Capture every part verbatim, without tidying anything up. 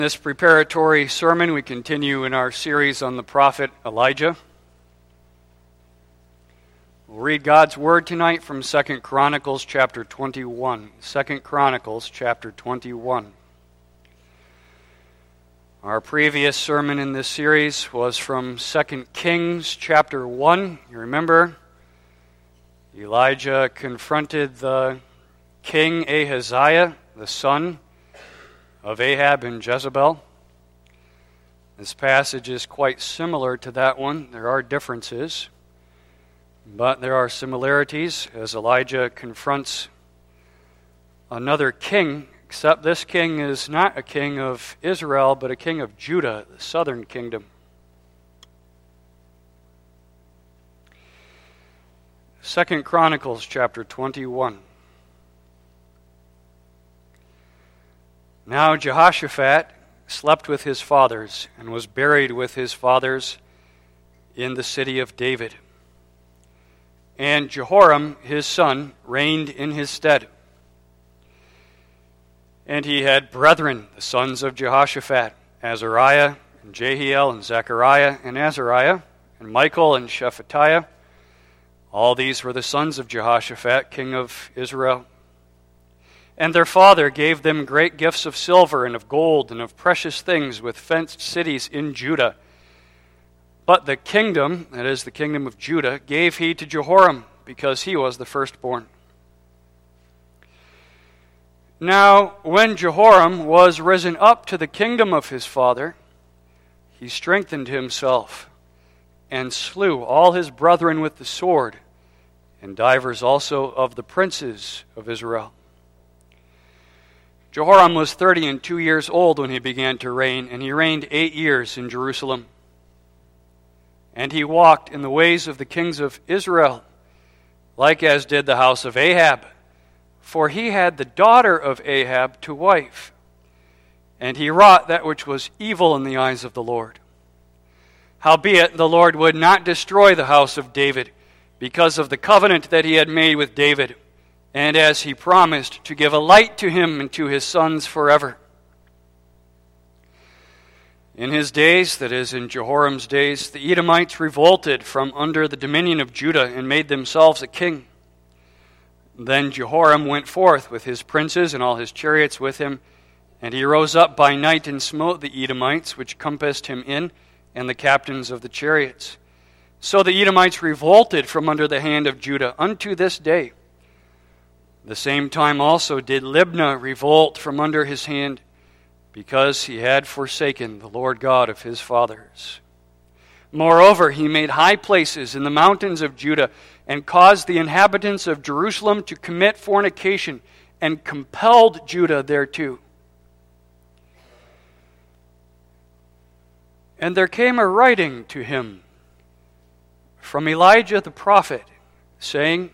In this preparatory sermon, we continue in our series on the prophet Elijah. We'll read God's word tonight from Second Chronicles chapter twenty-one. Second Chronicles chapter twenty-one. Our previous sermon in this series was from Second Kings chapter one. You remember, Elijah confronted the king Ahaziah, the son of Ahab and Jezebel. This passage is quite similar to that one. There are differences, but there are similarities as Elijah confronts another king, except this king is not a king of Israel, but a king of Judah, the southern kingdom. Second Chronicles chapter twenty-one. Now Jehoshaphat slept with his fathers and was buried with his fathers in the city of David. And Jehoram, his son, reigned in his stead. And he had brethren, the sons of Jehoshaphat, Azariah, and Jehiel, and Zechariah, and Azariah, and Michael, and Shephatiah. All these were the sons of Jehoshaphat, king of Israel. And their father gave them great gifts of silver and of gold and of precious things with fenced cities in Judah. But the kingdom, that is the kingdom of Judah, gave he to Jehoram, because he was the firstborn. Now, when Jehoram was risen up to the kingdom of his father, he strengthened himself and slew all his brethren with the sword, and divers also of the princes of Israel. Jehoram was thirty and two years old when he began to reign, and he reigned eight years in Jerusalem. And he walked in the ways of the kings of Israel, like as did the house of Ahab. For he had the daughter of Ahab to wife, and he wrought that which was evil in the eyes of the Lord. Howbeit the Lord would not destroy the house of David, because of the covenant that he had made with David, and as he promised to give a light to him and to his sons forever. In his days, that is, in Jehoram's days, the Edomites revolted from under the dominion of Judah and made themselves a king. Then Jehoram went forth with his princes and all his chariots with him, and he rose up by night and smote the Edomites, which compassed him in, and the captains of the chariots. So the Edomites revolted from under the hand of Judah unto this day. The same time also did Libnah revolt from under his hand, because he had forsaken the Lord God of his fathers. Moreover, he made high places in the mountains of Judah, and caused the inhabitants of Jerusalem to commit fornication, and compelled Judah thereto. And there came a writing to him from Elijah the prophet, saying,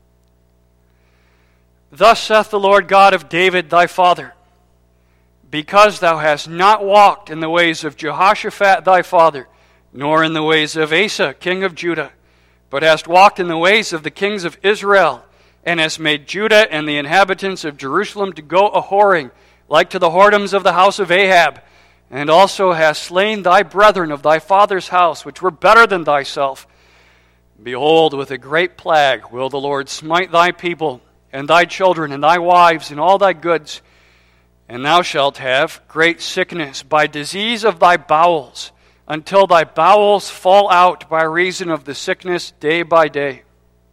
Thus saith the Lord God of David thy father, because thou hast not walked in the ways of Jehoshaphat thy father, nor in the ways of Asa king of Judah, but hast walked in the ways of the kings of Israel, and hast made Judah and the inhabitants of Jerusalem to go a-whoring, like to the whoredoms of the house of Ahab, and also hast slain thy brethren of thy father's house, which were better than thyself. Behold, with a great plague will the Lord smite thy people, and thy children, and thy wives, and all thy goods. And thou shalt have great sickness by disease of thy bowels, until thy bowels fall out by reason of the sickness day by day.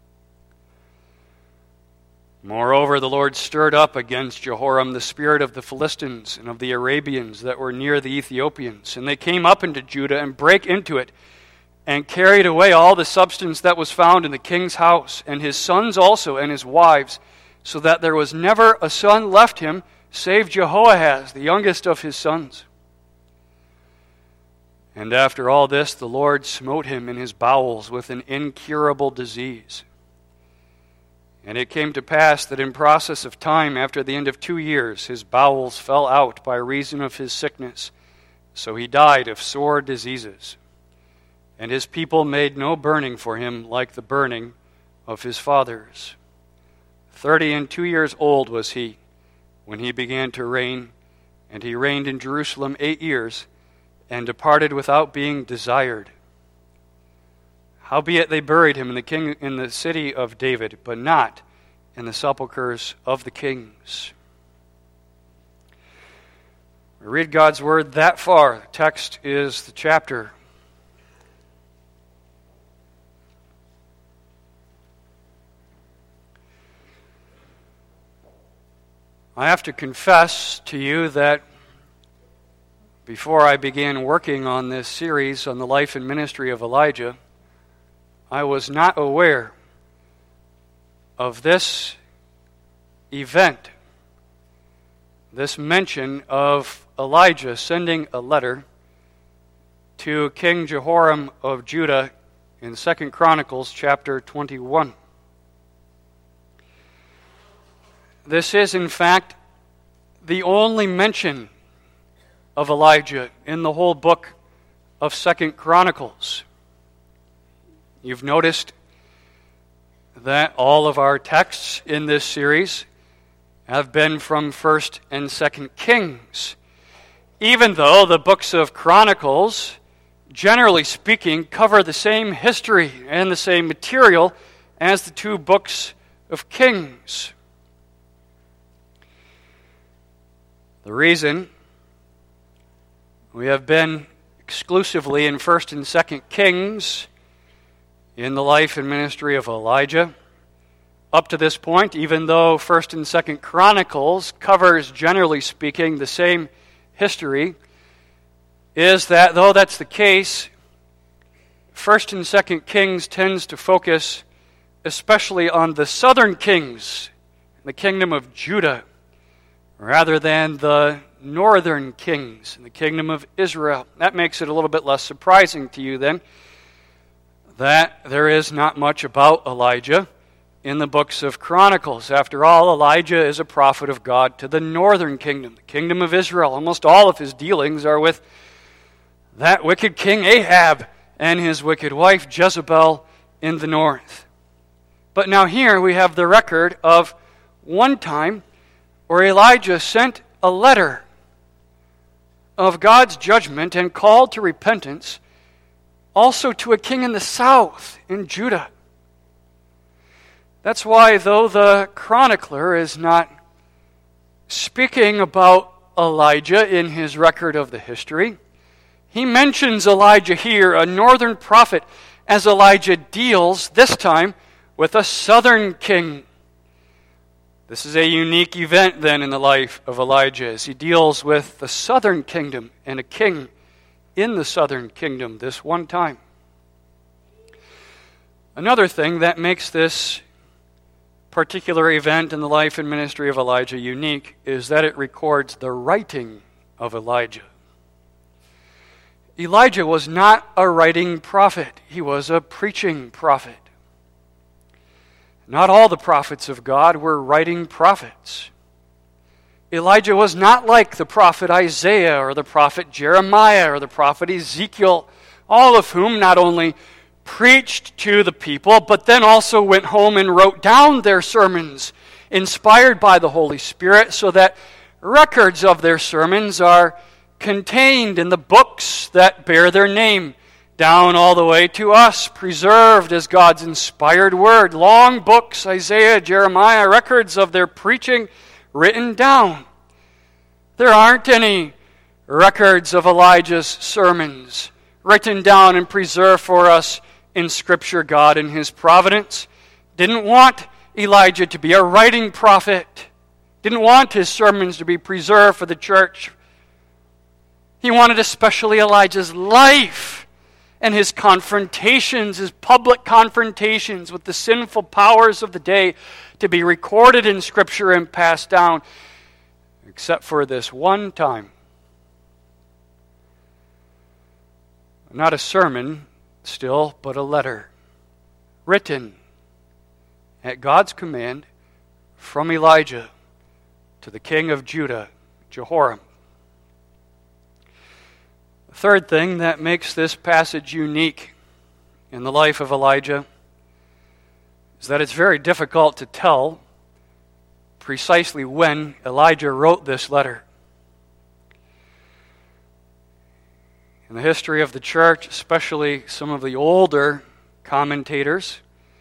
Moreover, the Lord stirred up against Jehoram the spirit of the Philistines and of the Arabians that were near the Ethiopians. And they came up into Judah and brake into it, and carried away all the substance that was found in the king's house, and his sons also, and his wives, so that there was never a son left him, save Jehoahaz, the youngest of his sons. And after all this, the Lord smote him in his bowels with an incurable disease. And it came to pass that in process of time, after the end of two years, his bowels fell out by reason of his sickness. So he died of sore diseases. And his people made no burning for him like the burning of his fathers. Thirty and two years old was he when he began to reign, And he reigned in Jerusalem eight years, and departed without being desired. Howbeit they buried him in the king in the city of David, but not in the sepulchres of the kings. We read God's word that far. The text is the chapter. I have to confess to you that before I began working on this series on the life and ministry of Elijah, I was not aware of this event, this mention of Elijah sending a letter to King Jehoram of Judah in Second Chronicles chapter twenty-one. This is, in fact, the only mention of Elijah in the whole book of Second Chronicles. You've noticed that all of our texts in this series have been from First and Second Kings, even though the books of Chronicles, generally speaking, cover the same history and the same material as the two books of Kings. The reason we have been exclusively in First and Second Kings in the life and ministry of Elijah up to this point, even though First and Second Chronicles covers, generally speaking, the same history, is that though that's the case, First and Second Kings tends to focus especially on the southern kings, the kingdom of Judah, rather than the northern kings in the kingdom of Israel. That makes it a little bit less surprising to you then that there is not much about Elijah in the books of Chronicles. After all, Elijah is a prophet of God to the northern kingdom, the kingdom of Israel. Almost all of his dealings are with that wicked king Ahab and his wicked wife Jezebel in the north. But now here we have the record of one time where Elijah sent a letter of God's judgment and called to repentance also to a king in the south, in Judah. That's why, though the chronicler is not speaking about Elijah in his record of the history, he mentions Elijah here, a northern prophet, as Elijah deals, this time, with a southern king. This is a unique event, then, in the life of Elijah, as he deals with the southern kingdom and a king in the southern kingdom this one time. Another thing that makes this particular event in the life and ministry of Elijah unique is that it records the writing of Elijah. Elijah was not a writing prophet. He was a preaching prophet. Not all the prophets of God were writing prophets. Elijah was not like the prophet Isaiah or the prophet Jeremiah or the prophet Ezekiel, all of whom not only preached to the people, but then also went home and wrote down their sermons, inspired by the Holy Spirit, so that records of their sermons are contained in the books that bear their name, down all the way to us, preserved as God's inspired word. Long books, Isaiah, Jeremiah, records of their preaching written down. There aren't any records of Elijah's sermons written down and preserved for us in Scripture. God, in His providence, didn't want Elijah to be a writing prophet, didn't want his sermons to be preserved for the church. He wanted especially Elijah's life and his confrontations, his public confrontations with the sinful powers of the day to be recorded in Scripture and passed down, except for this one time. Not a sermon still, but a letter written at God's command from Elijah to the king of Judah, Jehoram. The third thing that makes this passage unique in the life of Elijah is that it's very difficult to tell precisely when Elijah wrote this letter. In the history of the church, especially some of the older commentators,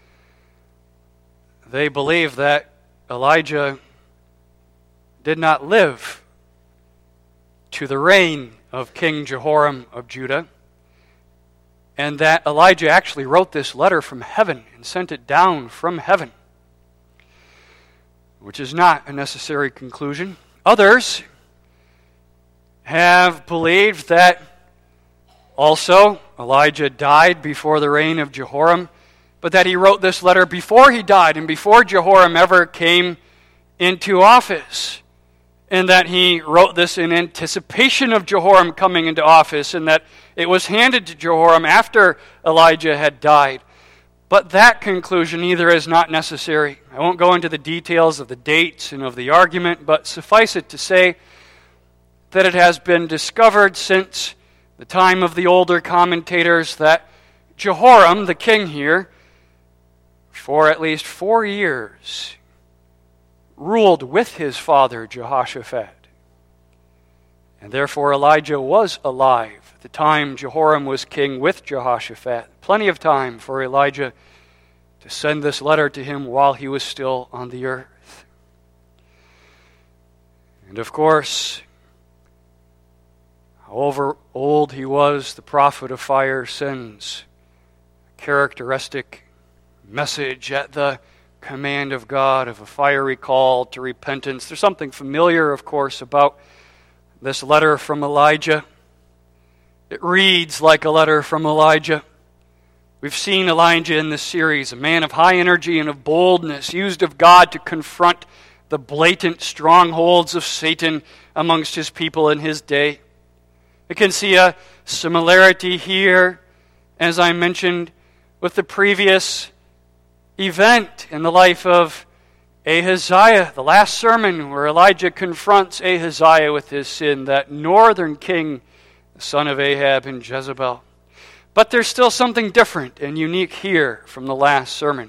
they believe that Elijah did not live to the reign of King Jehoram of Judah, and that Elijah actually wrote this letter from heaven and sent it down from heaven, which is not a necessary conclusion. Others have believed that also Elijah died before the reign of Jehoram, but that he wrote this letter before he died and before Jehoram ever came into office, and that he wrote this in anticipation of Jehoram coming into office, and that it was handed to Jehoram after Elijah had died. But that conclusion either is not necessary. I won't go into the details of the dates and of the argument, but suffice it to say that it has been discovered since the time of the older commentators that Jehoram, the king here, for at least four years, ruled with his father Jehoshaphat. And therefore Elijah was alive at the time Jehoram was king with Jehoshaphat. Plenty of time for Elijah to send this letter to him while he was still on the earth. And of course, however old he was, the prophet of fire sends a characteristic message at the command of God of a fiery call to repentance. There's something familiar, of course, about this letter from Elijah. It reads like a letter from Elijah. We've seen Elijah in this series, a man of high energy and of boldness, used of God to confront the blatant strongholds of Satan amongst his people in his day. We can see a similarity here, as I mentioned, with the previous event in the life of Ahaziah, the last sermon where Elijah confronts Ahaziah with his sin, that northern king, the son of Ahab and Jezebel. But there's still something different and unique here from the last sermon.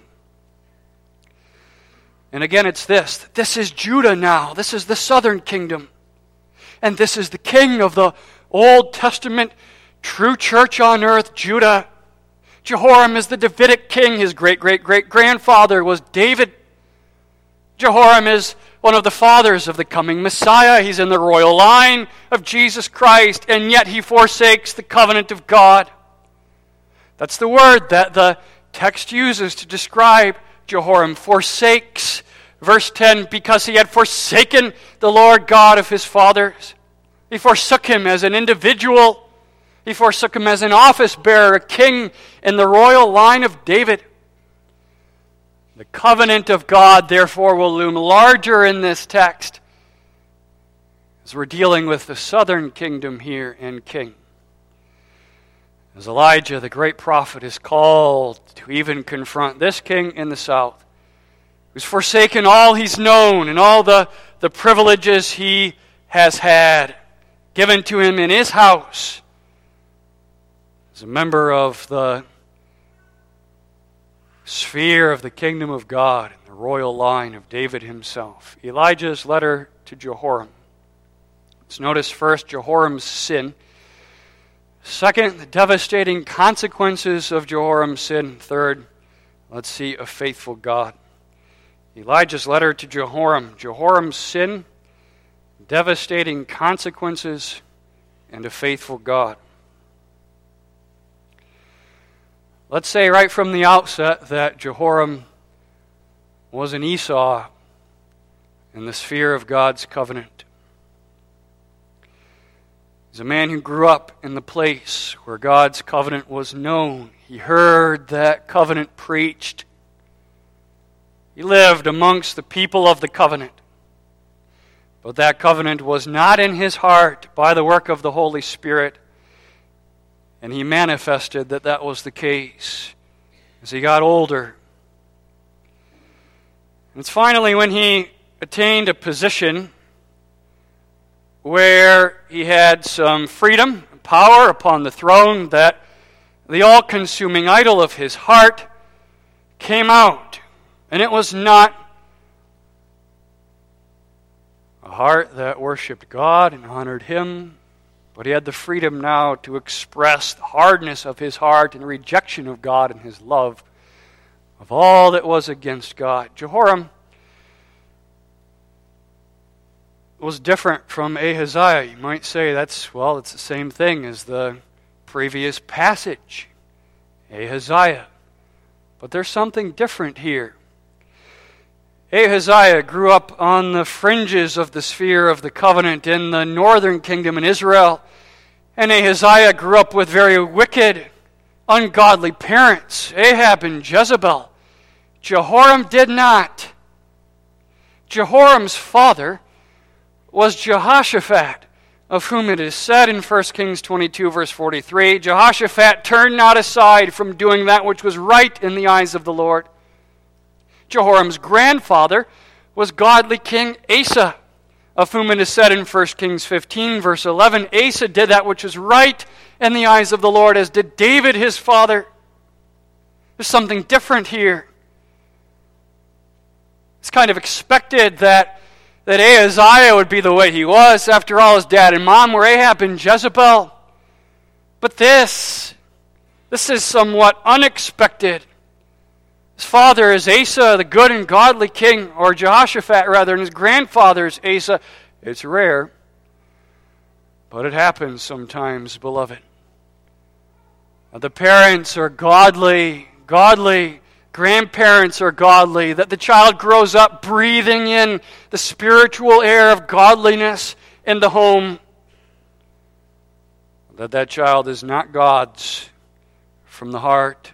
And again, it's this. This is Judah now. This is the southern kingdom. And this is the king of the Old Testament true church on earth, Judah. Jehoram is the Davidic king. His great-great-great-grandfather was David. Jehoram is one of the fathers of the coming Messiah. He's in the royal line of Jesus Christ, and yet he forsakes the covenant of God. That's the word that the text uses to describe Jehoram. Forsakes. Verse ten, because he had forsaken the Lord God of his fathers. He forsook him as an individual. He forsook him as an office bearer, a king in the royal line of David. The covenant of God, therefore, will loom larger in this text as we're dealing with the southern kingdom here and king. As Elijah, the great prophet, is called to even confront this king in the south, who's forsaken all he's known and all the, the privileges he has had given to him in his house as a member of the sphere of the kingdom of God, in the royal line of David himself. Elijah's letter to Jehoram. Let's notice first Jehoram's sin. Second, the devastating consequences of Jehoram's sin. Third, let's see a faithful God. Elijah's letter to Jehoram. Jehoram's sin, devastating consequences, and a faithful God. Let's say right from the outset that Jehoram was an Esau in the sphere of God's covenant. He's a man who grew up in the place where God's covenant was known. He heard that covenant preached. He lived amongst the people of the covenant. But that covenant was not in his heart by the work of the Holy Spirit. And he manifested that that was the case as he got older. And it's finally when he attained a position where he had some freedom and power upon the throne that the all-consuming idol of his heart came out. And it was not a heart that worshipped God and honored Him, But he had the freedom now to express the hardness of his heart and rejection of God and his love of all that was against God. Jehoram was different from Ahaziah. You might say that's, well, it's the same thing as the previous passage, Ahaziah. But there's something different here. Ahaziah grew up on the fringes of the sphere of the covenant in the northern kingdom in Israel. And Ahaziah grew up with very wicked, ungodly parents, Ahab and Jezebel. Jehoram did not. Jehoram's father was Jehoshaphat, of whom it is said in First Kings twenty-two, verse forty-three, Jehoshaphat turned not aside from doing that which was right in the eyes of the Lord. Jehoram's grandfather was godly King Asa, of whom it is said in First Kings fifteen, verse eleven, Asa did that which was right in the eyes of the Lord, as did David his father. There's something different here. It's kind of expected that, that Ahaziah would be the way he was. After all, his dad and mom were Ahab and Jezebel. But this, this is somewhat unexpected. His father is Asa, the good and godly king, or Jehoshaphat rather, and his grandfather is Asa. It's rare, but it happens sometimes, beloved. The parents are godly, godly. Grandparents are godly, that the child grows up breathing in the spiritual air of godliness in the home. That that child is not God's from the heart.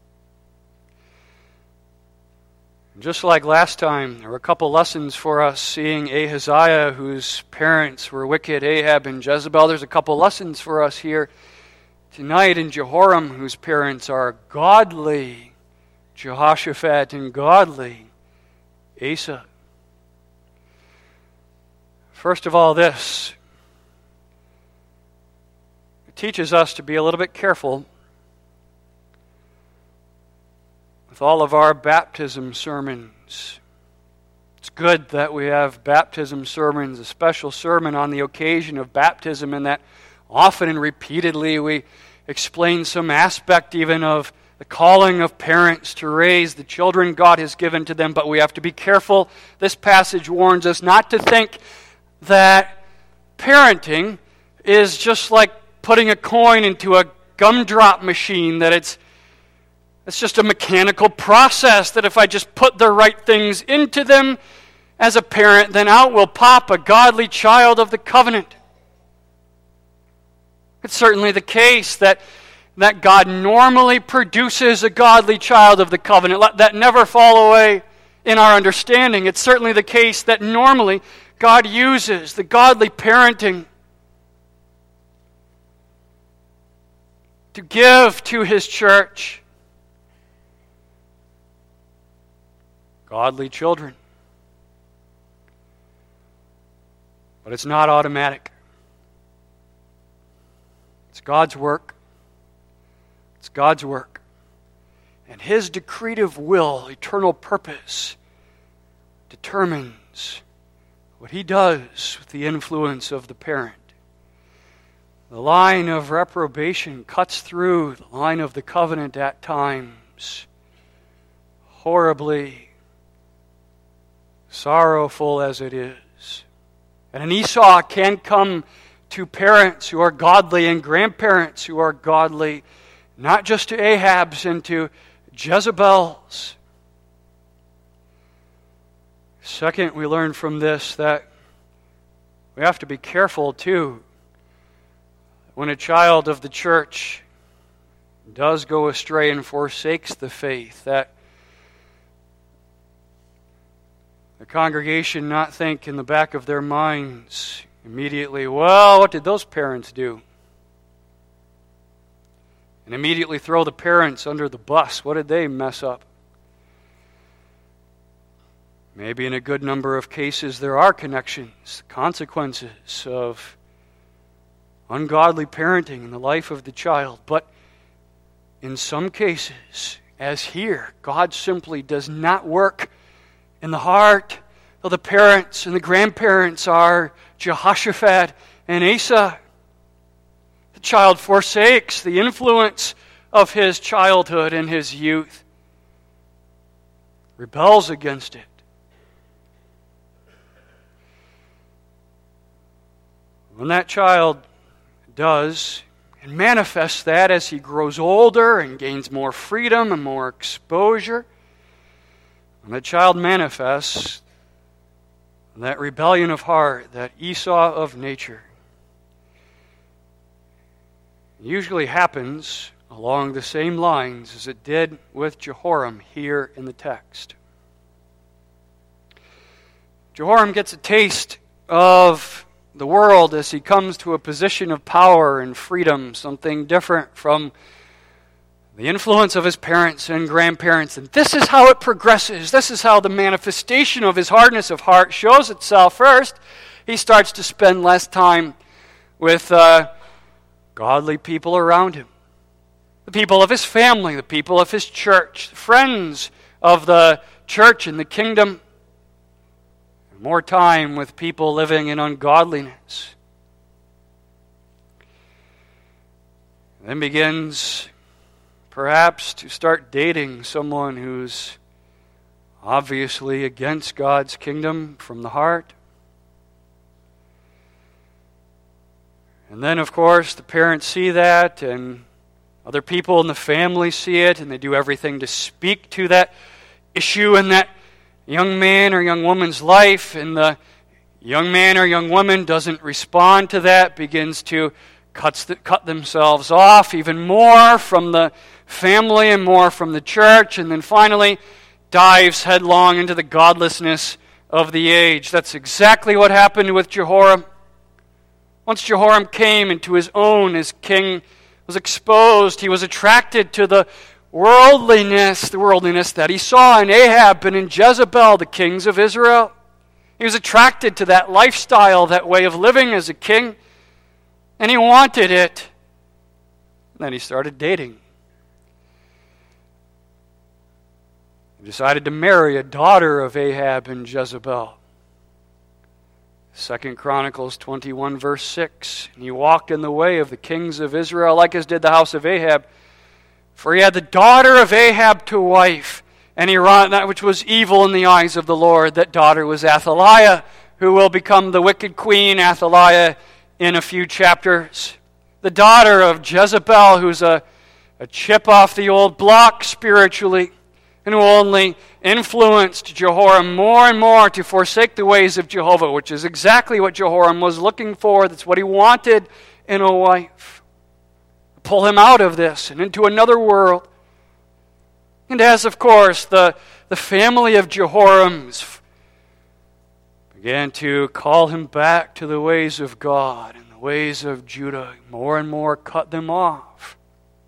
Just like last time, there were a couple lessons for us seeing Ahaziah, whose parents were wicked, Ahab and Jezebel. There's a couple lessons for us here tonight in Jehoram, whose parents are godly, Jehoshaphat and godly, Asa. First of all, this. It teaches us to be a little bit careful with all of our baptism sermons. It's good that we have baptism sermons, a special sermon on the occasion of baptism, and that often and repeatedly we explain some aspect even of the calling of parents to raise the children God has given to them. But we have to be careful. This passage warns us not to think that parenting is just like putting a coin into a gumdrop machine, that it's It's just a mechanical process, that if I just put the right things into them as a parent, then out will pop a godly child of the covenant. It's certainly the case that, that God normally produces a godly child of the covenant. Let that never fall away in our understanding. It's certainly the case that normally God uses the godly parenting to give to His church godly children. But it's not automatic. It's God's work. It's God's work. And His decretive will, eternal purpose, determines what He does with the influence of the parent. The line of reprobation cuts through the line of the covenant at times, horribly sorrowful as it is. And an Esau can come to parents who are godly and grandparents who are godly, not just to Ahab's and to Jezebel's. Second, we learn from this that we have to be careful too when a child of the church does go astray and forsakes the faith, that the congregation not think in the back of their minds immediately, well, what did those parents do? And immediately throw the parents under the bus. What did they mess up? Maybe in a good number of cases there are connections, consequences of ungodly parenting in the life of the child. But in some cases, as here, God simply does not work in the heart, though the parents and the grandparents are Jehoshaphat and Asa. child forsakes the influence of his childhood and his youth, rebels against it. When that child does and manifests that as he grows older and gains more freedom and more exposure, when that child manifests that rebellion of heart, that Esau of nature, it usually happens along the same lines as it did with Jehoram here in the text. Jehoram gets a taste of the world as he comes to a position of power and freedom, something different from the influence of his parents and grandparents. And this is how it progresses. This is how the manifestation of his hardness of heart shows itself. First, he starts to spend less time with uh, godly people around him. The people of his family, the people of his church, friends of the church and the kingdom. More time with people living in ungodliness. Then begins perhaps to start dating someone who's obviously against God's kingdom from the heart. And then, of course, the parents see that, and other people in the family see it, and they do everything to speak to that issue in that young man or young woman's life, and the young man or young woman doesn't respond to that, begins to cuts the, cut themselves off even more from the family and more from the church, and then finally dives headlong into the godlessness of the age. That's exactly what happened with Jehoram. Once Jehoram came into his own as king, was exposed, he was attracted to the worldliness, the worldliness that he saw in Ahab and in Jezebel, the kings of Israel. He was attracted to that lifestyle, that way of living as a king, and he wanted it. And then he started dating. He decided to marry a daughter of Ahab and Jezebel. Second Chronicles twenty-one, verse six. And he walked in the way of the kings of Israel, like as did the house of Ahab. For he had the daughter of Ahab to wife, and he wrought that which was evil in the eyes of the Lord. That daughter was Athaliah, who will become the wicked queen, Athaliah, in a few chapters. The daughter of Jezebel, who's a, a chip off the old block spiritually, and who only influenced Jehoram more and more to forsake the ways of Jehovah, which is exactly what Jehoram was looking for. That's what he wanted in a wife. Pull him out of this and into another world. And as, of course, the, the family of Jehoram's began to call him back to the ways of God and the ways of Judah, more and more cut them off.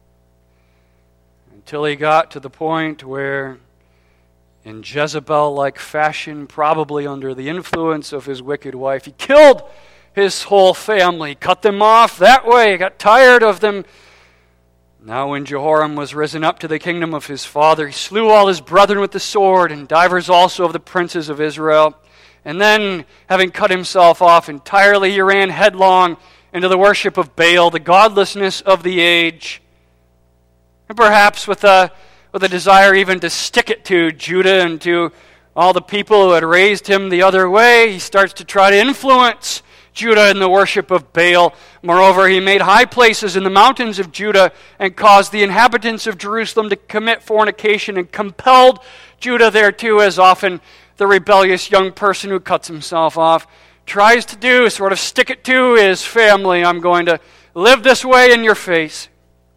Until he got to the point where, in Jezebel-like fashion, probably under the influence of his wicked wife, he killed his whole family, cut them off that way, got tired of them. Now when Jehoram was risen up to the kingdom of his father, he slew all his brethren with the sword, and divers also of the princes of Israel. And then, having cut himself off entirely, he ran headlong into the worship of Baal, the godlessness of the age. And perhaps with a, with a desire even to stick it to Judah and to all the people who had raised him the other way, he starts to try to influence Judah in the worship of Baal. Moreover, he made high places in the mountains of Judah and caused the inhabitants of Jerusalem to commit fornication and compelled Judah thereto, as often the rebellious young person who cuts himself off tries to do, sort of stick it to his family. I'm going to live this way in your face.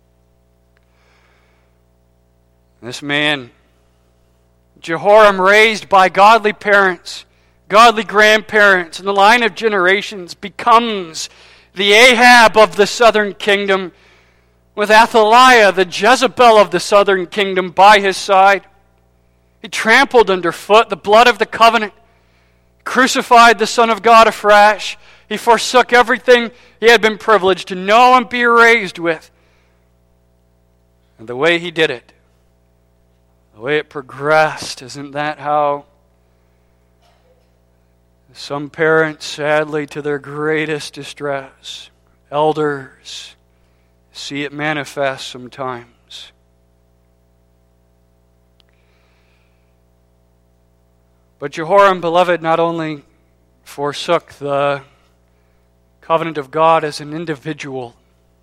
This man, Jehoram, raised by godly parents, godly grandparents in the line of generations, becomes the Ahab of the southern kingdom, with Athaliah, the Jezebel of the southern kingdom, by his side. He trampled underfoot the blood of the covenant, crucified the Son of God afresh. He forsook everything he had been privileged to know and be raised with. And the way he did it, the way it progressed, isn't that how some parents, sadly, to their greatest distress, elders, see it manifest sometimes. But Jehoram, beloved, not only forsook the covenant of God as an individual,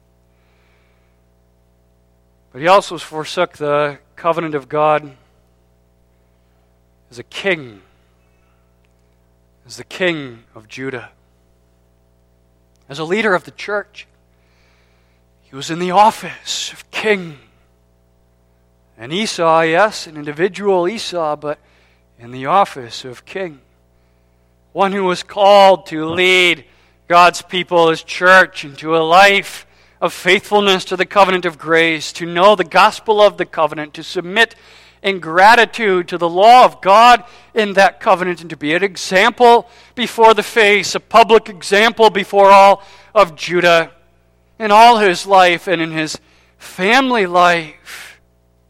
but he also forsook the covenant of God as a king, as the king of Judah. As a leader of the church, he was in the office of king. And Esau, yes, an individual Esau, but in the office of king. One who was called to lead God's people, His church, into a life of faithfulness to the covenant of grace, to know the gospel of the covenant, to submit in gratitude to the law of God in that covenant, and to be an example before the face, a public example before all of Judah in all his life and in his family life.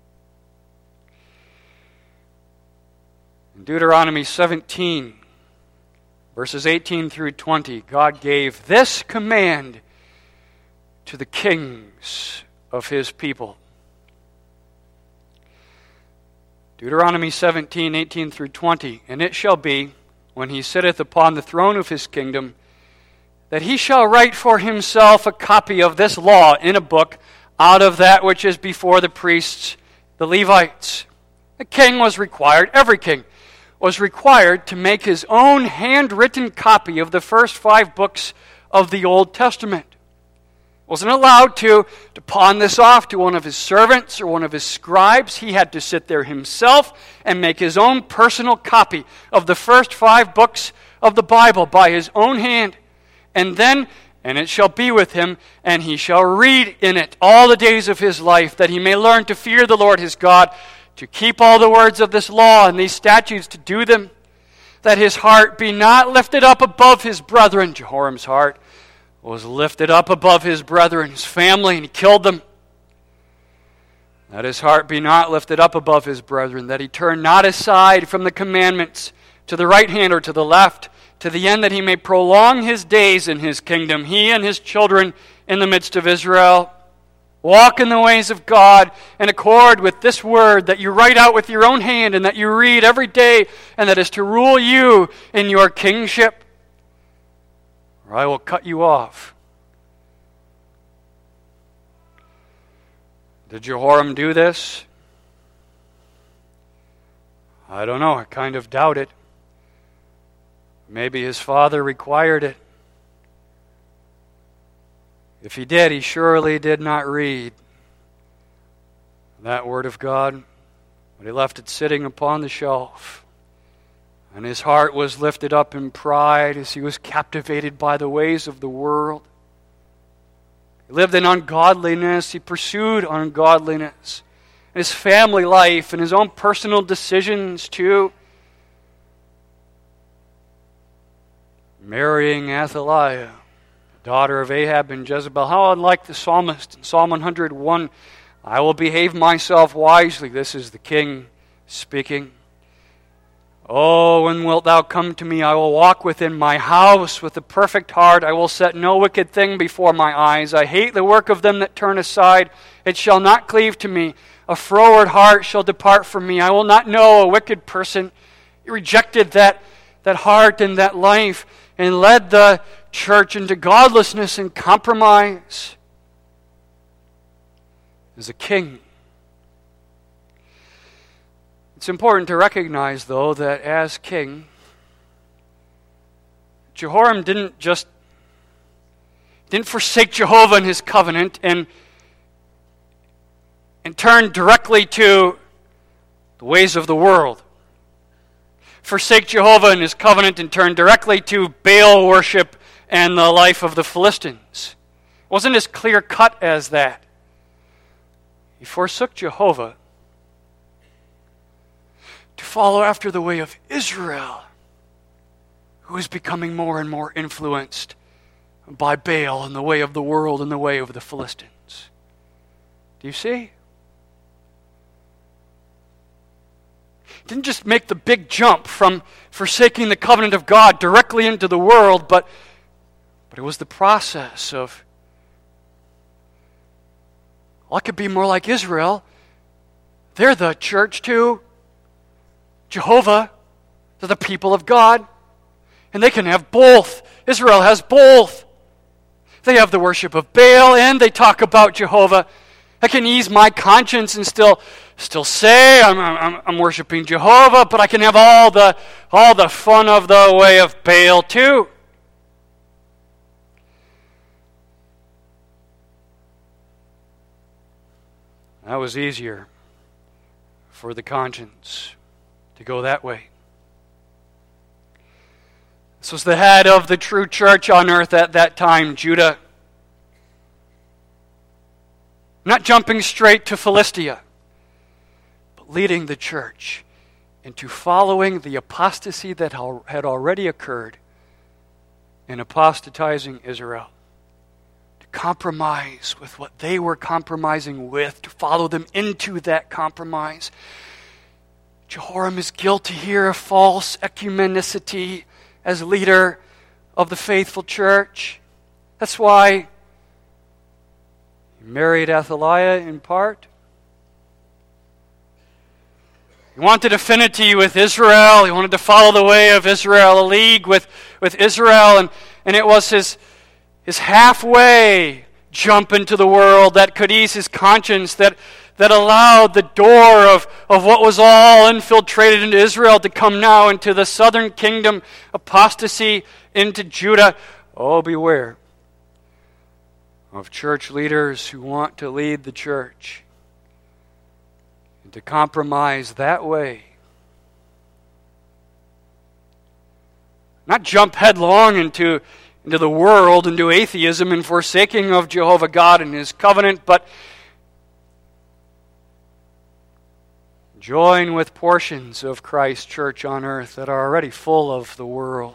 In Deuteronomy seventeen, verses eighteen through twenty, God gave this command to the kings of His people. Deuteronomy seventeen, eighteen through twenty, And it shall be, when he sitteth upon the throne of his kingdom, that he shall write for himself a copy of this law in a book out of that which is before the priests, the Levites. The king was required, every king was required to make his own handwritten copy of the first five books of the Old Testament. Wasn't allowed to, to pawn this off to one of his servants or one of his scribes. He had to sit there himself and make his own personal copy of the first five books of the Bible by his own hand. And then, and it shall be with him, and he shall read in it all the days of his life, that he may learn to fear the Lord his God, to keep all the words of this law and these statutes, to do them, that his heart be not lifted up above his brethren. Jehoram's heart was lifted up above his brethren, his family, and he killed them. That his heart be not lifted up above his brethren, that he turn not aside from the commandments to the right hand or to the left, to the end that he may prolong his days in his kingdom, he and his children in the midst of Israel. Walk in the ways of God in accord with this word that you write out with your own hand and that you read every day, and that is to rule you in your kingship, or I will cut you off. Did Jehoram do this? I don't know. I kind of doubt it. Maybe his father required it. If he did, he surely did not read that word of God, but he left it sitting upon the shelf. And his heart was lifted up in pride as he was captivated by the ways of the world. He lived in ungodliness. He pursued ungodliness. His family life and his own personal decisions too. Marrying Athaliah, daughter of Ahab and Jezebel. How unlike the psalmist in Psalm one hundred one. I will behave myself wisely. This is the king speaking. Oh, when wilt thou come to me? I will walk within my house with a perfect heart. I will set no wicked thing before my eyes. I hate the work of them that turn aside. It shall not cleave to me. A froward heart shall depart from me. I will not know a wicked person. He rejected that, that heart and that life and led the church into godlessness and compromise. As a king. It's important to recognize, though, that as king, Jehoram didn't just didn't forsake Jehovah and his covenant and, and turn directly to the ways of the world. Forsake Jehovah and his covenant and turn directly to Baal worship and the life of the Philistines. It wasn't as clear cut as that. He forsook Jehovah to follow after the way of Israel, who is becoming more and more influenced by Baal and the way of the world and the way of the Philistines. Do you see? Didn't just make the big jump from forsaking the covenant of God directly into the world, but, but it was the process of Well, I could be more like Israel. They're the church too. Jehovah, they're the people of God. And they can have both. Israel has both. They have the worship of Baal and they talk about Jehovah. I can ease my conscience and still still say I'm, I'm, I'm worshiping Jehovah, but I can have all the, all the fun of the way of Baal too. That was easier for the conscience to go that way. This was the head of the true church on earth at that time, Judah. Not jumping straight to Philistia, but leading the church into following the apostasy that had already occurred in apostatizing Israel. To compromise with what they were compromising with, to follow them into that compromise. Jehoram is guilty here of false ecumenicity as leader of the faithful church. That's why he married Athaliah in part. He wanted affinity with Israel. He wanted to follow the way of Israel, a league with, with Israel. And, and it was his, his halfway jump into the world that could ease his conscience, that that allowed the door of, of what was all infiltrated into Israel to come now into the southern kingdom, apostasy into Judah. Oh, beware of church leaders who want to lead the church and to compromise that way. Not jump headlong into, into the world, into atheism and forsaking of Jehovah God and His covenant, but join with portions of Christ's church on earth that are already full of the world.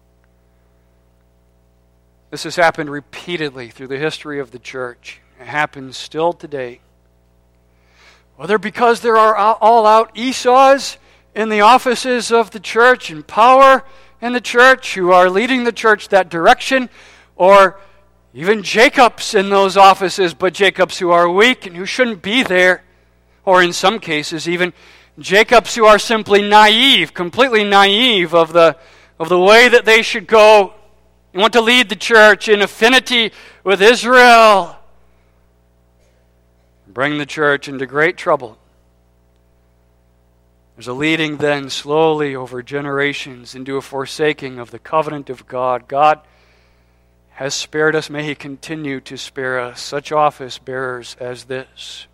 This has happened repeatedly through the history of the church. It happens still today. Whether because there are all-out Esau's in the offices of the church and power in the church who are leading the church that direction, or even Jacobs in those offices, but Jacobs who are weak and who shouldn't be there. Or in some cases, even Jacobs who are simply naive, completely naive of the, of the way that they should go. They want to lead the church in affinity with Israel. Bring the church into great trouble. There's a leading then slowly over generations into a forsaking of the covenant of God. God has spared us. May He continue to spare us such office bearers as this.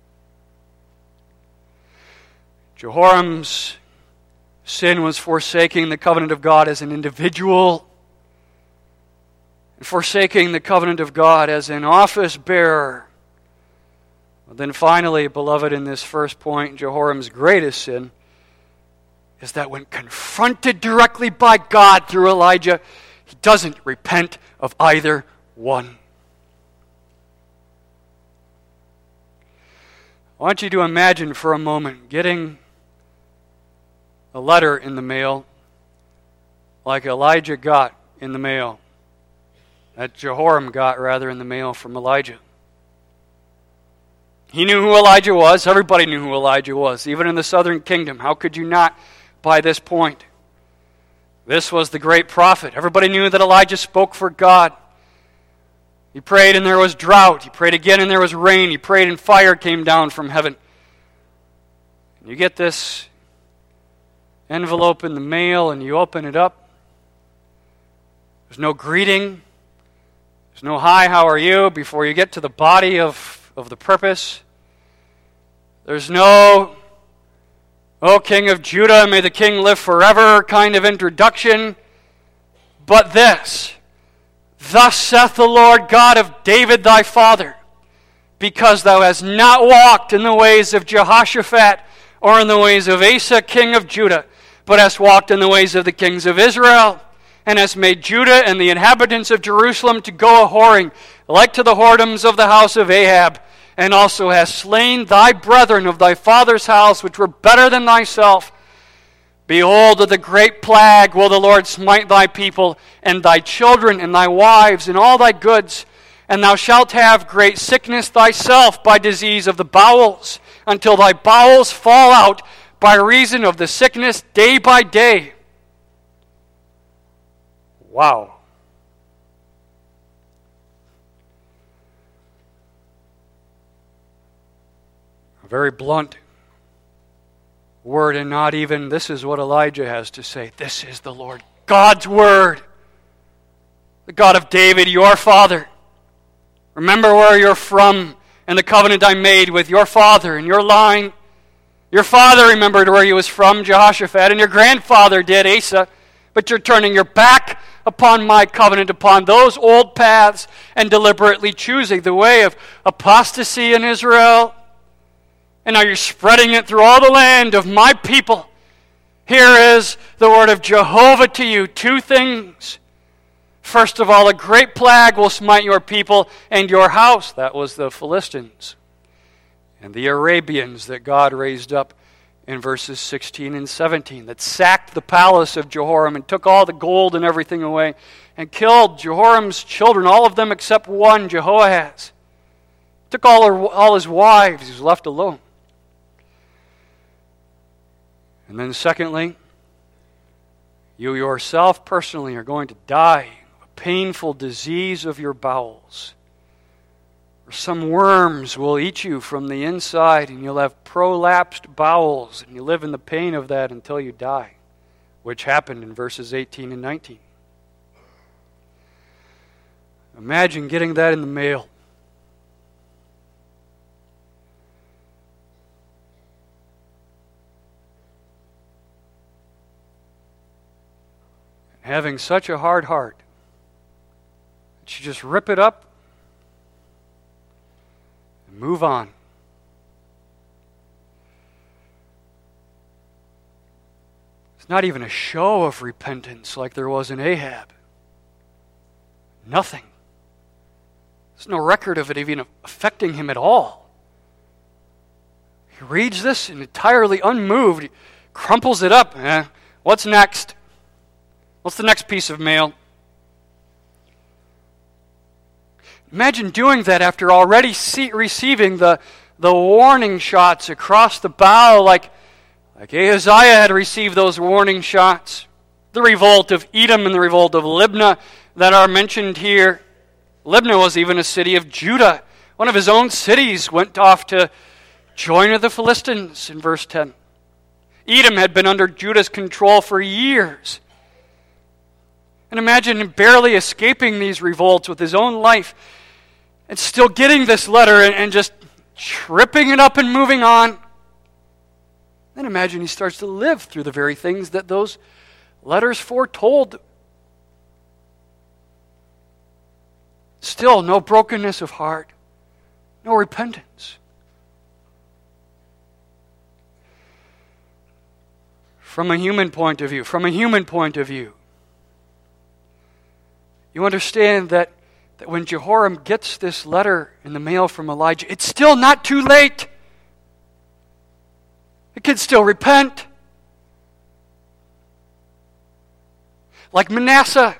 Jehoram's sin was forsaking the covenant of God as an individual, and forsaking the covenant of God as an office bearer. But then finally, beloved, in this first point, Jehoram's greatest sin is that when confronted directly by God through Elijah, he doesn't repent of either one. I want you to imagine for a moment getting a letter in the mail like Elijah got in the mail, that Jehoram got rather in the mail from Elijah. He knew who Elijah was. Everybody knew who Elijah was, even in the southern kingdom. How could you not by this point? This was the great prophet. Everybody knew that Elijah spoke for God. He prayed and there was drought. He prayed again and there was rain. He prayed and fire came down from heaven. You get this envelope in the mail and you open it up. There's no greeting. There's no hi, how are you, before you get to the body of, of the purpose. There's no, O King of Judah, may the King live forever kind of introduction. But this, thus saith the Lord God of David thy father, because thou hast not walked in the ways of Jehoshaphat or in the ways of Asa, king of Judah, but hast walked in the ways of the kings of Israel, and hast made Judah and the inhabitants of Jerusalem to go a-whoring, like to the whoredoms of the house of Ahab, and also hast slain thy brethren of thy father's house, which were better than thyself. Behold, with a great plague will the Lord smite thy people, and thy children, and thy wives, and all thy goods, And thou shalt have great sickness thyself by disease of the bowels, until thy bowels fall out by reason of the sickness day by day. Wow. A very blunt word, and not even, this is what Elijah has to say. This is the Lord God's word. The God of David, your father. Remember where you're from and the covenant I made with your father and your line. Your father remembered where he was from, Jehoshaphat, and your grandfather did, Asa. But you're turning your back upon my covenant, upon those old paths, and deliberately choosing the way of apostasy in Israel. And now you're spreading it through all the land of my people. Here is the word of Jehovah to you. Two things. First of all, a great plague will smite your people and your house. That was the Philistines. And the Arabians that God raised up in verses sixteen and seventeen, that sacked the palace of Jehoram and took all the gold and everything away and killed Jehoram's children, all of them except one, Jehoahaz. Took all, her, all his wives. He was left alone. And then secondly, you yourself personally are going to die of a painful disease of your bowels. Or some worms will eat you from the inside, and you'll have prolapsed bowels, and you live in the pain of that until you die, which happened in verses eighteen and nineteen. Imagine getting that in the mail. Having such a hard heart that you just rip it up and move on. It's not even a show of repentance like there was in Ahab. Nothing. There's no record of it even affecting him at all. He reads this and entirely unmoved, he crumples it up. Eh, what's next? What's the next piece of mail? Imagine doing that after already see, receiving the, the warning shots across the bow, like, like Ahaziah had received those warning shots. The revolt of Edom and the revolt of Libnah that are mentioned here. Libnah was even a city of Judah. One of his own cities went off to join with the Philistines in verse ten. Edom had been under Judah's control for years. And imagine him barely escaping these revolts with his own life and still getting this letter and, and just tripping it up and moving on. Then imagine he starts to live through the very things that those letters foretold. Still, no brokenness of heart, no repentance. From a human point of view, from a human point of view, you understand that, that when Jehoram gets this letter in the mail from Elijah, it's still not too late. He can still repent. Like Manasseh,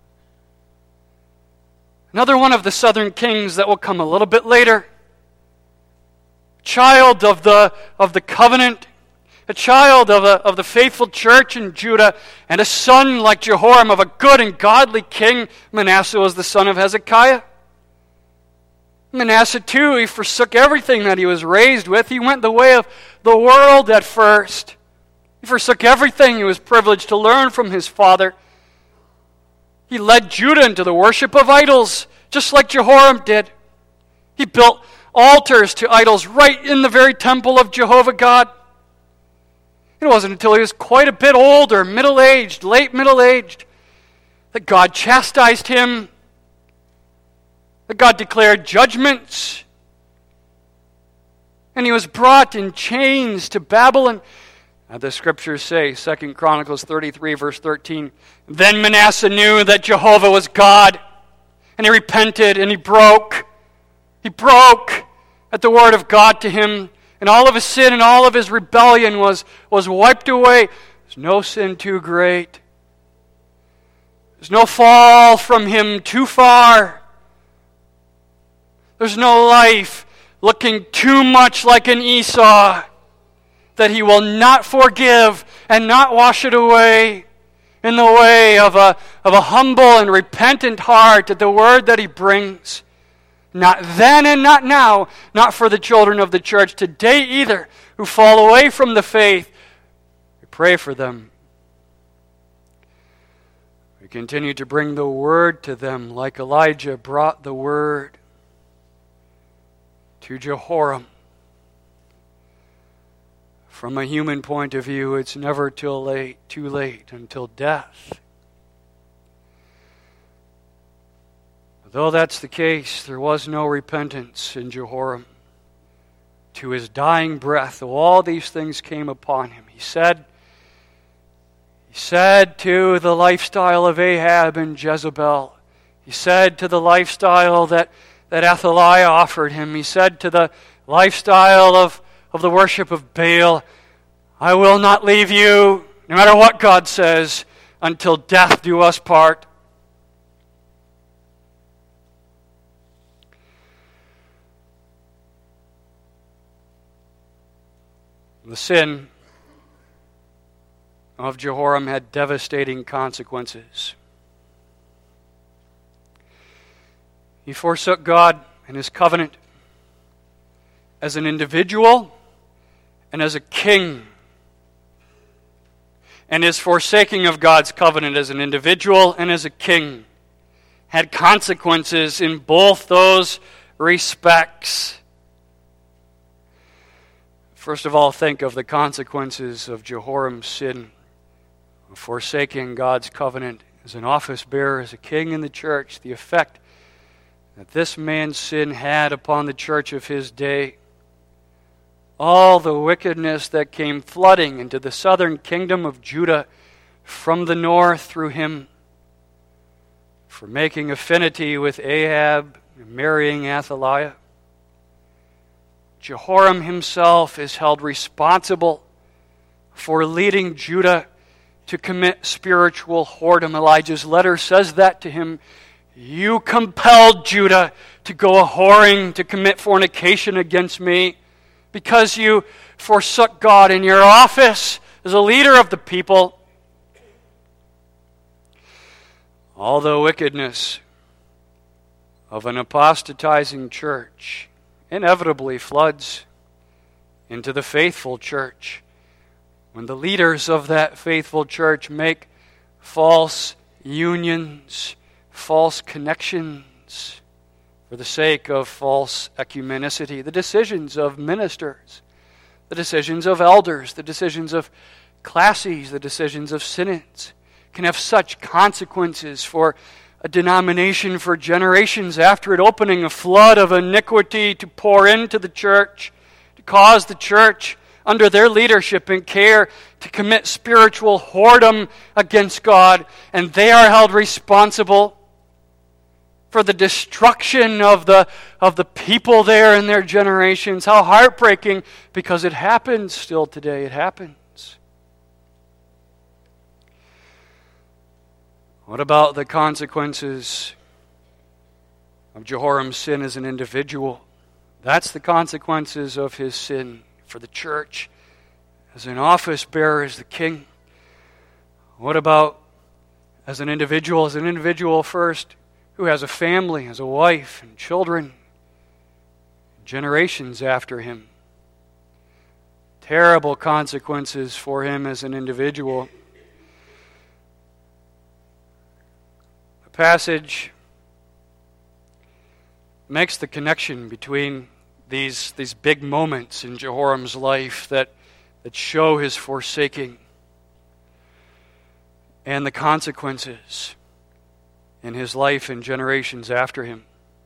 another one of the southern kings that will come a little bit later. Child of the, of the covenant, a child of, a, of the faithful church in Judah, and a son like Jehoram of a good and godly king. Manasseh was the son of Hezekiah. Manasseh too, he forsook everything that he was raised with. He went the way of the world at first. He forsook everything he was privileged to learn from his father. He led Judah into the worship of idols, just like Jehoram did. He built altars to idols right in the very temple of Jehovah God. It wasn't until he was quite a bit older, middle-aged, late middle-aged, that God chastised him, that God declared judgments, and he was brought in chains to Babylon. Now the scriptures say, Second Chronicles thirty-three, verse thirteen, then Manasseh knew that Jehovah was God, and he repented, and he broke. He broke at the word of God to him. And all of his sin and all of his rebellion was, was wiped away. There's no sin too great. There's no fall from him too far. There's no life looking too much like an Esau that he will not forgive and not wash it away in the way of a, of a humble and repentant heart at the word that he brings. Not then and not now, not for the children of the church today either, who fall away from the faith. We pray for them. We continue to bring the word to them like Elijah brought the word to Jehoram. From a human point of view, it's never too late, too late until death. Though that's the case, there was no repentance in Jehoram. To his dying breath, though all these things came upon him, he said, he said to the lifestyle of Ahab and Jezebel, he said to the lifestyle that, that Athaliah offered him, he said to the lifestyle of, of the worship of Baal, I will not leave you, no matter what God says, until death do us part. The sin of Jehoram had devastating consequences. He forsook God and his covenant as an individual and as a king. And his forsaking of God's covenant as an individual and as a king had consequences in both those respects. First of all, think of the consequences of Jehoram's sin, of forsaking God's covenant as an office bearer, as a king in the church, the effect that this man's sin had upon the church of his day. All the wickedness that came flooding into the southern kingdom of Judah from the north through him, for making affinity with Ahab and marrying Athaliah. Jehoram himself is held responsible for leading Judah to commit spiritual whoredom. Elijah's letter says that to him. You compelled Judah to go a-whoring, to commit fornication against me, because you forsook God in your office as a leader of the people. All the wickedness of an apostatizing church inevitably floods into the faithful church when the leaders of that faithful church make false unions, false connections for the sake of false ecumenicity. The decisions of ministers, the decisions of elders, the decisions of classes, the decisions of synods can have such consequences for a denomination for generations after it, opening a flood of iniquity to pour into the church, to cause the church, under their leadership and care, to commit spiritual whoredom against God, and they are held responsible for the destruction of the, of the people there in their generations. How heartbreaking, because it happens still today. It happens. What about the consequences of Jehoram's sin as an individual? That's the consequences of his sin for the church as an office bearer, as the king. What about as an individual? As an individual first, who has a family, has a wife and children, generations after him. Terrible consequences for him as an individual. The passage makes the connection between these, these big moments in Jehoram's life that, that show his forsaking and the consequences in his life and generations after him.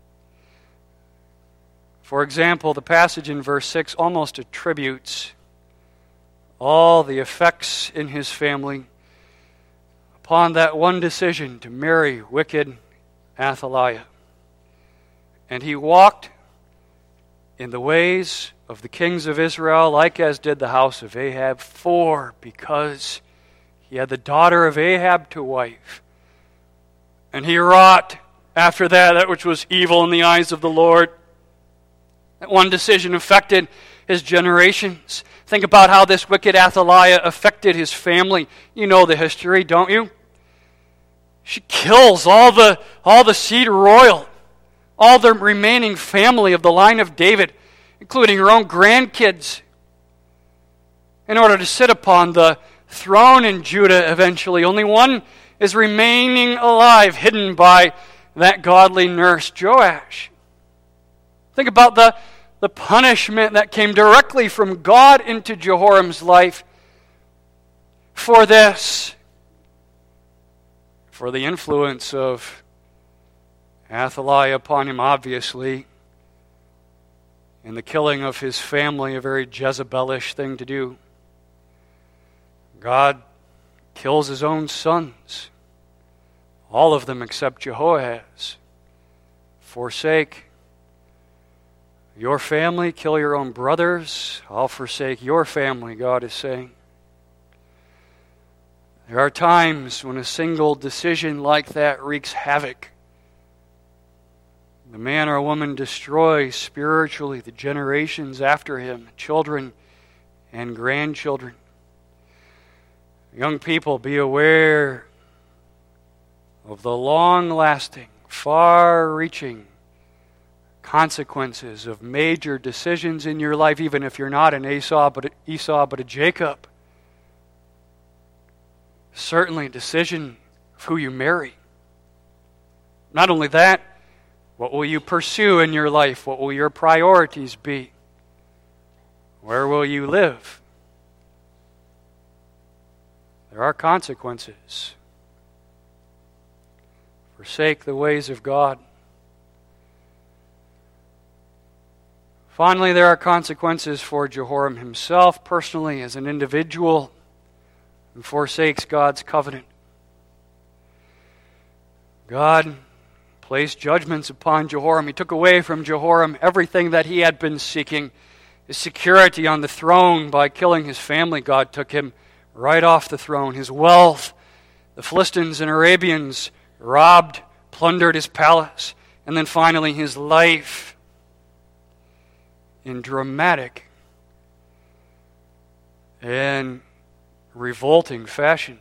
For example, the passage in verse six almost attributes all the effects in his family upon that one decision to marry wicked Athaliah. And he walked in the ways of the kings of Israel, like as did the house of Ahab, for because he had the daughter of Ahab to wife. And he wrought after that that which was evil in the eyes of the Lord. That one decision affected his generations. Think about how this wicked Athaliah affected his family. You know the history, don't you? She kills all the, all the seed royal, all the remaining family of the line of David, including her own grandkids, in order to sit upon the throne in Judah eventually. Only one is remaining alive, hidden by that godly nurse, Joash. Think about the, the punishment that came directly from God into Jehoram's life for this, for the influence of Athaliah upon him, obviously, and the killing of his family, a very Jezebelish thing to do. God kills his own sons, all of them except Jehoahaz. Forsake your family, kill your own brothers. I'll forsake your family, God is saying. There are times when a single decision like that wreaks havoc. The man or woman destroys spiritually the generations after him, children and grandchildren. Young people, be aware of the long-lasting, far-reaching consequences of major decisions in your life, even if you're not an Esau, but a, Esau, but a Jacob. Certainly a decision of who you marry. Not only that, what will you pursue in your life? What will your priorities be? Where will you live? There are consequences. Forsake the ways of God. Finally, there are consequences for Jehoram himself, personally, as an individual who forsakes God's covenant. God placed judgments upon Jehoram. He took away from Jehoram everything that he had been seeking. His security on the throne by killing his family. God took him right off the throne. His wealth, the Philistines and Arabians robbed, plundered his palace. And then finally his life in dramatic and revolting fashion.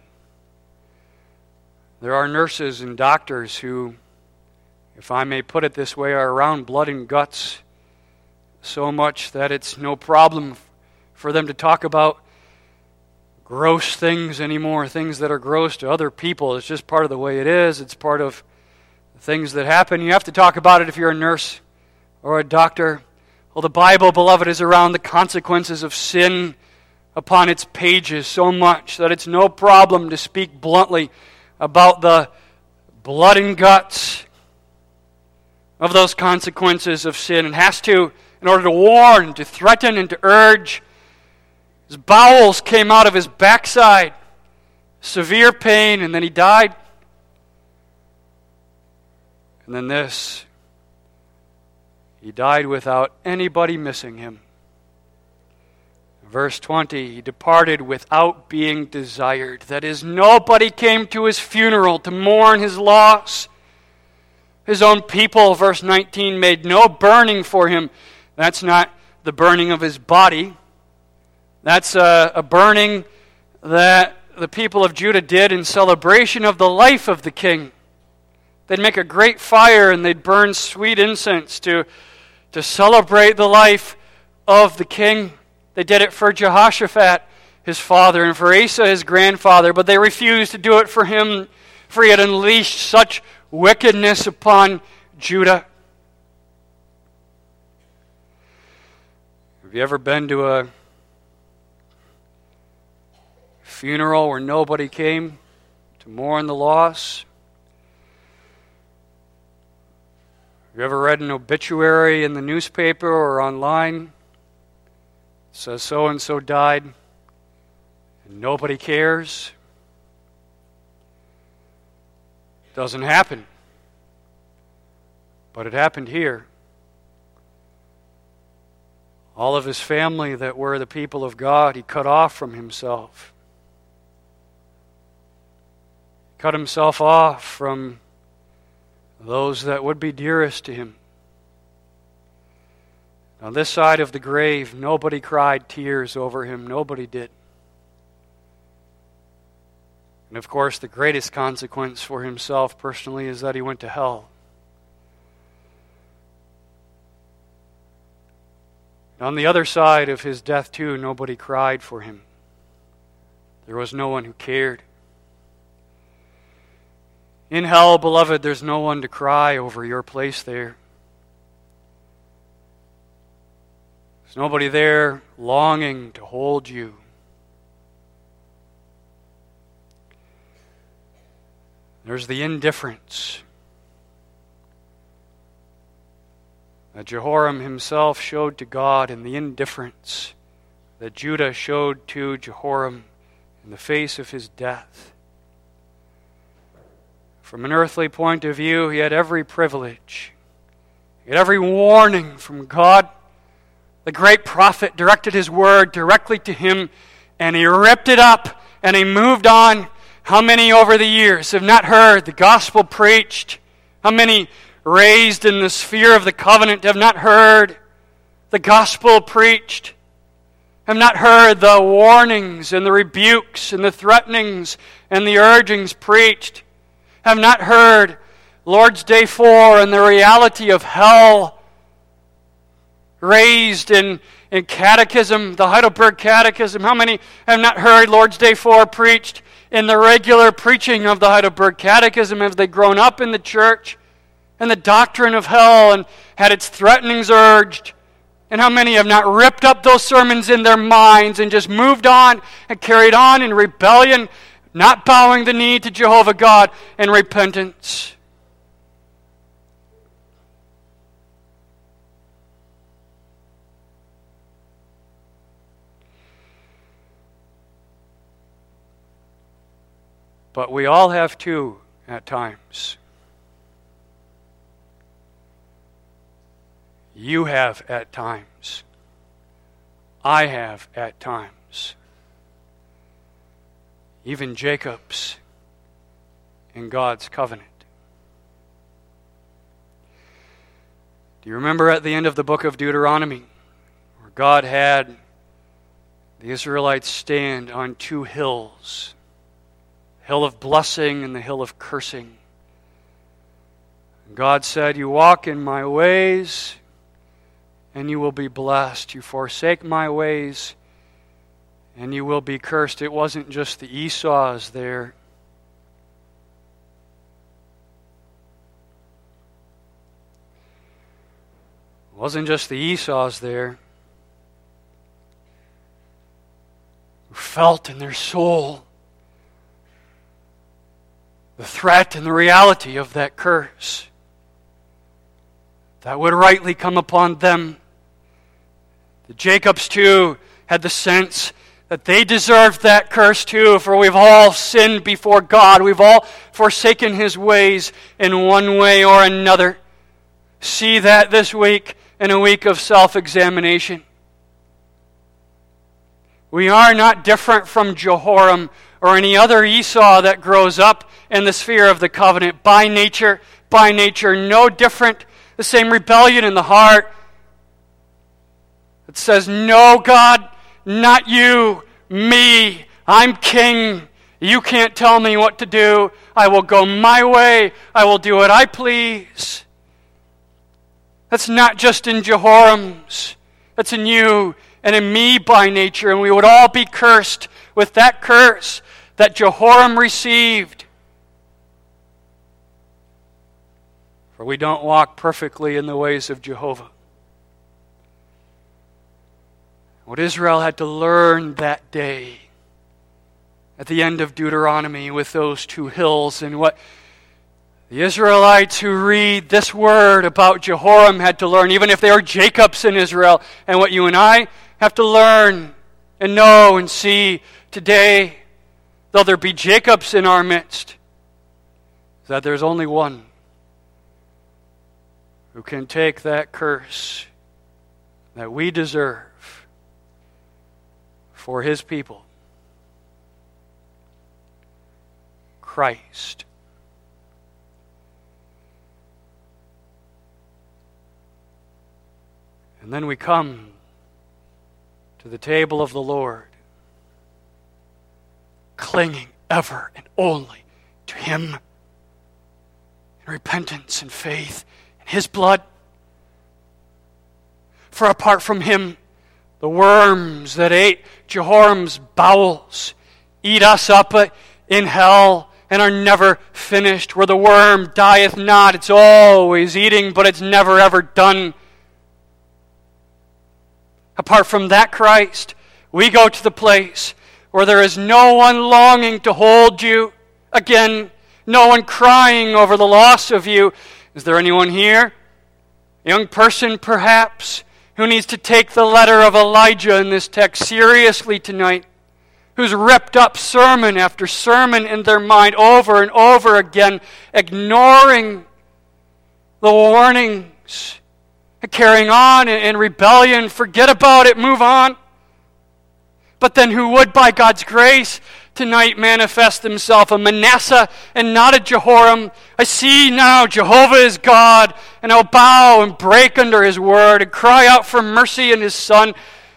There are nurses and doctors who, if I may put it this way, are around blood and guts so much that it's no problem for them to talk about gross things anymore, things that are gross to other people. It's just part of the way it is. It's part of the things that happen. You have to talk about it if you're a nurse or a doctor. Well, the Bible, beloved, is around the consequences of sin upon its pages so much that it's no problem to speak bluntly about the blood and guts of those consequences of sin. It has to, in order to warn, to threaten, and to urge. His bowels came out of his backside, severe pain, and then he died. And then this, he died without anybody missing him. Verse twenty, he departed without being desired. That is, nobody came to his funeral to mourn his loss. His own people, verse nineteen, made no burning for him. That's not the burning of his body. That's a, a burning that the people of Judah did in celebration of the life of the king. They'd make a great fire and they'd burn sweet incense to, to celebrate the life of the king. They did it for Jehoshaphat, his father, and for Asa, his grandfather, but they refused to do it for him, for he had unleashed such wickedness upon Judah. Have you ever been to a funeral where nobody came to mourn the loss? Have you ever read an obituary in the newspaper or online? It says so-and-so died, and nobody cares? It doesn't happen. But it happened here. All of his family that were the people of God, he cut off from himself. He cut himself off from those that would be dearest to him. On this side of the grave, nobody cried tears over him. Nobody did. And of course, the greatest consequence for himself personally is that he went to hell. On the other side of his death, too, nobody cried for him. There was no one who cared. In hell, beloved, there's no one to cry over your place there. There's nobody there longing to hold you. There's the indifference that Jehoram himself showed to God, and the indifference that Judah showed to Jehoram in the face of his death. From an earthly point of view, he had every privilege. He had every warning from God. The great prophet directed his word directly to him, and he ripped it up, and he moved on. How many over the years have not heard the gospel preached? How many raised in the sphere of the covenant have not heard the gospel preached? Have not heard the warnings and the rebukes and the threatenings and the urgings preached? Have not heard Lord's Day four and the reality of hell raised in, in catechism, the Heidelberg Catechism? How many have not heard Lord's Day four preached in the regular preaching of the Heidelberg Catechism? Have they grown up in the church and the doctrine of hell and had its threatenings urged? And how many have not ripped up those sermons in their minds and just moved on and carried on in rebellion, not bowing the knee to Jehovah God in repentance? But we all have too at times. You have at times. I have at times. Even Jacob's in God's covenant. Do you remember at the end of the book of Deuteronomy, where God had the Israelites stand on two hills, the hill of blessing and the hill of cursing? And God said, "You walk in my ways, and you will be blessed. You forsake my ways, and you will be cursed." It wasn't just the Esau's there. It wasn't just the Esau's there who felt in their soul the threat and the reality of that curse that would rightly come upon them. The Jacobs too had the sense that they deserved that curse too, for we've all sinned before God. We've all forsaken His ways in one way or another. See that this week in a week of self-examination. We are not different from Jehoram or any other Esau that grows up in the sphere of the covenant. By nature, by nature, no different. The same rebellion in the heart. It says, "No, God, not you, me. I'm king. You can't tell me what to do. I will go my way. I will do what I please." That's not just in Jehoram's. That's in you and in me by nature. And we would all be cursed with that curse that Jehoram received. For we don't walk perfectly in the ways of Jehovah. What Israel had to learn that day at the end of Deuteronomy with those two hills, and what the Israelites who read this word about Jehoram had to learn, even if they were Jacobs in Israel, and what you and I have to learn and know and see today, though there be Jacobs in our midst, is that there's only one who can take that curse that we deserve for His people. Christ. And then we come to the table of the Lord, clinging ever and only to Him in repentance and faith in His blood. For apart from Him, the worms that ate Jehoram's bowels eat us up in hell and are never finished. Where the worm dieth not, it's always eating, but it's never ever done. Apart from that Christ, we go to the place where there is no one longing to hold you again, no one crying over the loss of you. Is there anyone here, a young person perhaps, who needs to take the letter of Elijah in this text seriously tonight, who's ripped up sermon after sermon in their mind over and over again, ignoring the warnings, carrying on in rebellion, forget about it, move on. But then who would, by God's grace, tonight manifest himself a Manasseh and not a Jehoram. I see now Jehovah is God, and I'll bow and break under His word and cry out for mercy in His Son.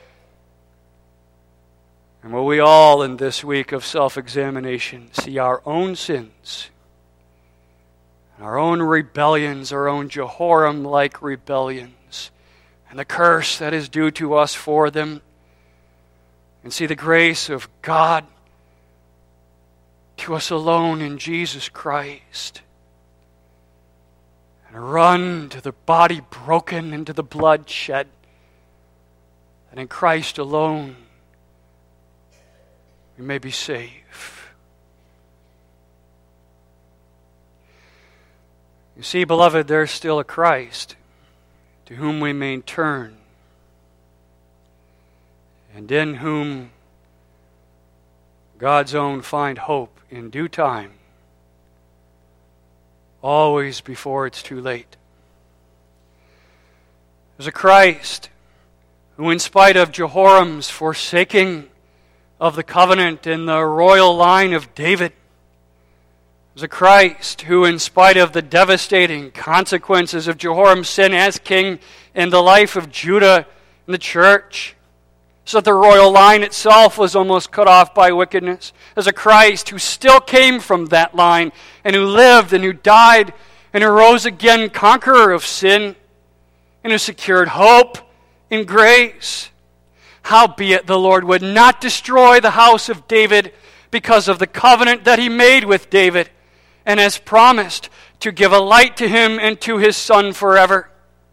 And will we all in this week of self-examination see our own sins, our own rebellions, our own Jehoram-like rebellions, and the curse that is due to us for them, and see the grace of God to us alone in Jesus Christ, and run to the body broken and to the blood shed, and in Christ alone we may be saved. You see, beloved, there's still a Christ to whom we may turn, and in whom God's own find hope in due time, always before it's too late. There's a Christ who, in spite of Jehoram's forsaking of the covenant in the royal line of David, there's a Christ who, in spite of the devastating consequences of Jehoram's sin as king in the life of Judah and the church, so that the royal line itself was almost cut off by wickedness. There's a Christ who still came from that line, and who lived and who died and who rose again, conqueror of sin, and who secured hope in grace. Howbeit the Lord would not destroy the house of David because of the covenant that He made with David, and has promised to give a light to him and to his son forever.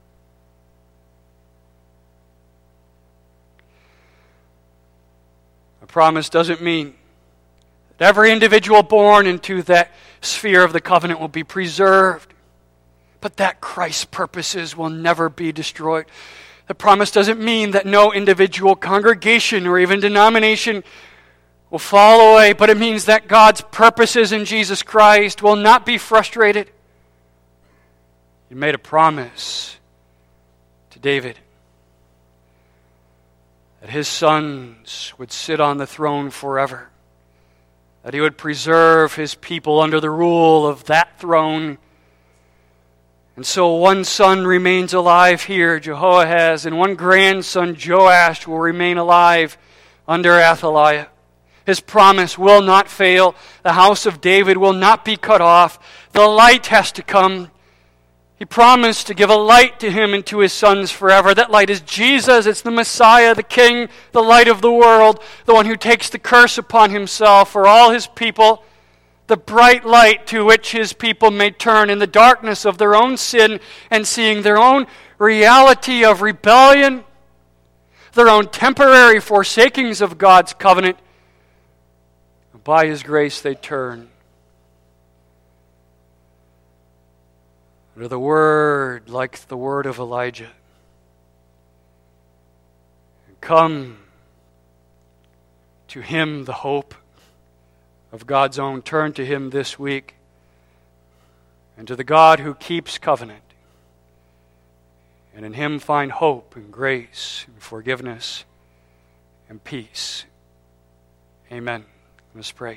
A promise doesn't mean that every individual born into that sphere of the covenant will be preserved, but that Christ's purposes will never be destroyed. The promise doesn't mean that no individual congregation or even denomination will fall away, but it means that God's purposes in Jesus Christ will not be frustrated. He made a promise to David that his sons would sit on the throne forever, that He would preserve His people under the rule of that throne. And so one son remains alive here, Jehoahaz, and one grandson, Joash, will remain alive under Athaliah. His promise will not fail. The house of David will not be cut off. The light has to come. He promised to give a light to him and to his sons forever. That light is Jesus. It's the Messiah, the King, the light of the world, the one who takes the curse upon Himself for all His people, the bright light to which His people may turn in the darkness of their own sin and seeing their own reality of rebellion, their own temporary forsakings of God's covenant. By His grace they turn. Under the word, like the word of Elijah. And come to Him, the hope of God's own. Turn to Him this week. And to the God who keeps covenant. And in Him find hope and grace and forgiveness and peace. Amen. Let's pray.